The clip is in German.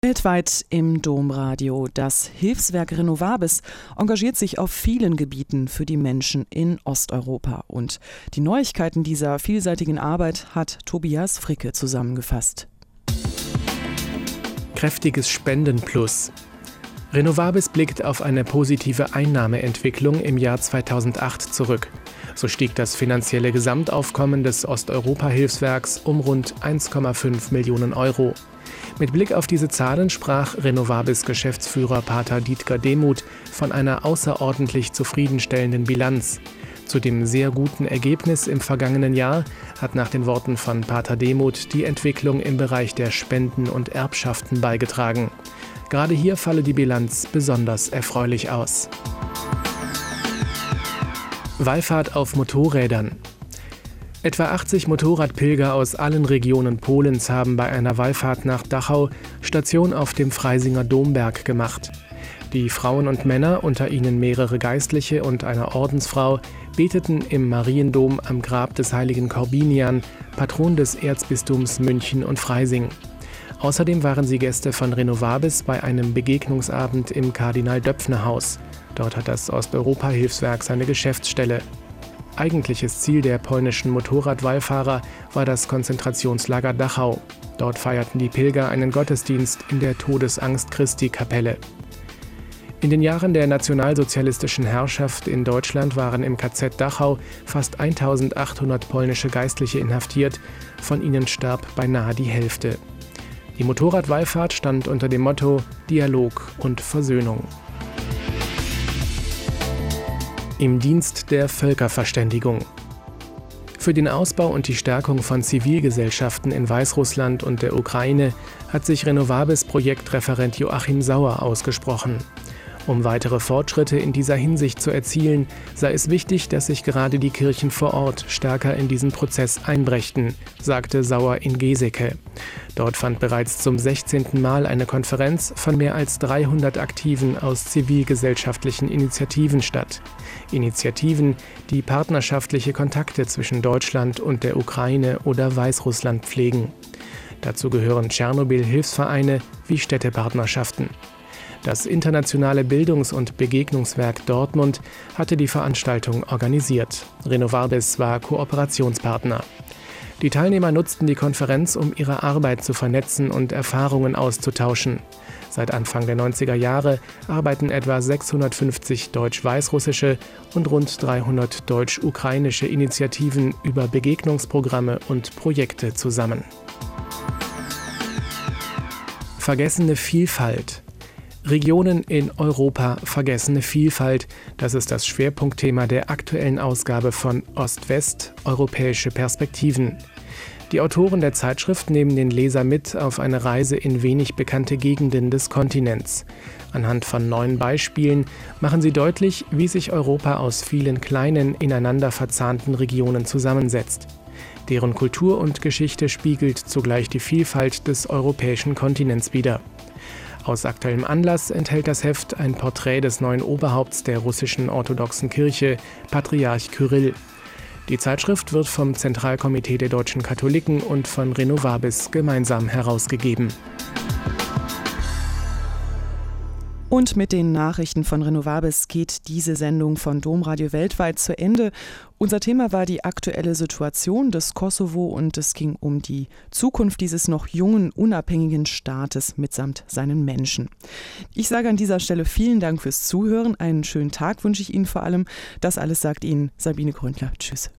Weltweit im Domradio. Das Hilfswerk Renovabis engagiert sich auf vielen Gebieten für die Menschen in Osteuropa. Und die Neuigkeiten dieser vielseitigen Arbeit hat Tobias Fricke zusammengefasst. Kräftiges Spendenplus. Renovabis blickt auf eine positive Einnahmeentwicklung im Jahr 2008 zurück. So stieg das finanzielle Gesamtaufkommen des Osteuropa-Hilfswerks um rund 1,5 Millionen Euro. Mit Blick auf diese Zahlen sprach Renovabis-Geschäftsführer Pater Dietger Demuth von einer außerordentlich zufriedenstellenden Bilanz. Zu dem sehr guten Ergebnis im vergangenen Jahr hat nach den Worten von Pater Demuth die Entwicklung im Bereich der Spenden und Erbschaften beigetragen. Gerade hier falle die Bilanz besonders erfreulich aus. Wallfahrt auf Motorrädern. Etwa 80 Motorradpilger aus allen Regionen Polens haben bei einer Wallfahrt nach Dachau Station auf dem Freisinger Domberg gemacht. Die Frauen und Männer, unter ihnen mehrere Geistliche und eine Ordensfrau, beteten im Mariendom am Grab des heiligen Korbinian, Patron des Erzbistums München und Freising. Außerdem waren sie Gäste von Renovabis bei einem Begegnungsabend im Kardinal-Döpfner-Haus. Dort hat das Osteuropa-Hilfswerk seine Geschäftsstelle. Eigentliches Ziel der polnischen Motorradwallfahrer war das Konzentrationslager Dachau. Dort feierten die Pilger einen Gottesdienst in der Todesangst-Christi-Kapelle. In den Jahren der nationalsozialistischen Herrschaft in Deutschland waren im KZ Dachau fast 1800 polnische Geistliche inhaftiert, von ihnen starb beinahe die Hälfte. Die Motorradwallfahrt stand unter dem Motto Dialog und Versöhnung. Im Dienst der Völkerverständigung. Für den Ausbau und die Stärkung von Zivilgesellschaften in Weißrussland und der Ukraine hat sich Renovabis Projektreferent Joachim Sauer ausgesprochen. Um weitere Fortschritte in dieser Hinsicht zu erzielen, sei es wichtig, dass sich gerade die Kirchen vor Ort stärker in diesen Prozess einbrächten, sagte Sauer in Geseke. Dort fand bereits zum 16. Mal eine Konferenz von mehr als 300 Aktiven aus zivilgesellschaftlichen Initiativen statt. Initiativen, die partnerschaftliche Kontakte zwischen Deutschland und der Ukraine oder Weißrussland pflegen. Dazu gehören Tschernobyl-Hilfsvereine wie Städtepartnerschaften. Das internationale Bildungs- und Begegnungswerk Dortmund hatte die Veranstaltung organisiert. Renovabis war Kooperationspartner. Die Teilnehmer nutzten die Konferenz, um ihre Arbeit zu vernetzen und Erfahrungen auszutauschen. Seit Anfang der 90er Jahre arbeiten etwa 650 deutsch-weißrussische und rund 300 deutsch-ukrainische Initiativen über Begegnungsprogramme und Projekte zusammen. Vergessene Vielfalt. Regionen in Europa, vergessene Vielfalt, das ist das Schwerpunktthema der aktuellen Ausgabe von Ost-West, Europäische Perspektiven. Die Autoren der Zeitschrift nehmen den Leser mit auf eine Reise in wenig bekannte Gegenden des Kontinents. Anhand von 9 Beispielen machen sie deutlich, wie sich Europa aus vielen kleinen, ineinander verzahnten Regionen zusammensetzt. Deren Kultur und Geschichte spiegelt zugleich die Vielfalt des europäischen Kontinents wider. Aus aktuellem Anlass enthält das Heft ein Porträt des neuen Oberhaupts der russischen orthodoxen Kirche, Patriarch Kyrill. Die Zeitschrift wird vom Zentralkomitee der deutschen Katholiken und von Renovabis gemeinsam herausgegeben. Und mit den Nachrichten von Renovabis geht diese Sendung von Domradio weltweit zu Ende. Unser Thema war die aktuelle Situation des Kosovo und es ging um die Zukunft dieses noch jungen, unabhängigen Staates mitsamt seinen Menschen. Ich sage an dieser Stelle vielen Dank fürs Zuhören. Einen schönen Tag wünsche ich Ihnen vor allem. Das alles sagt Ihnen Sabine Gründler. Tschüss.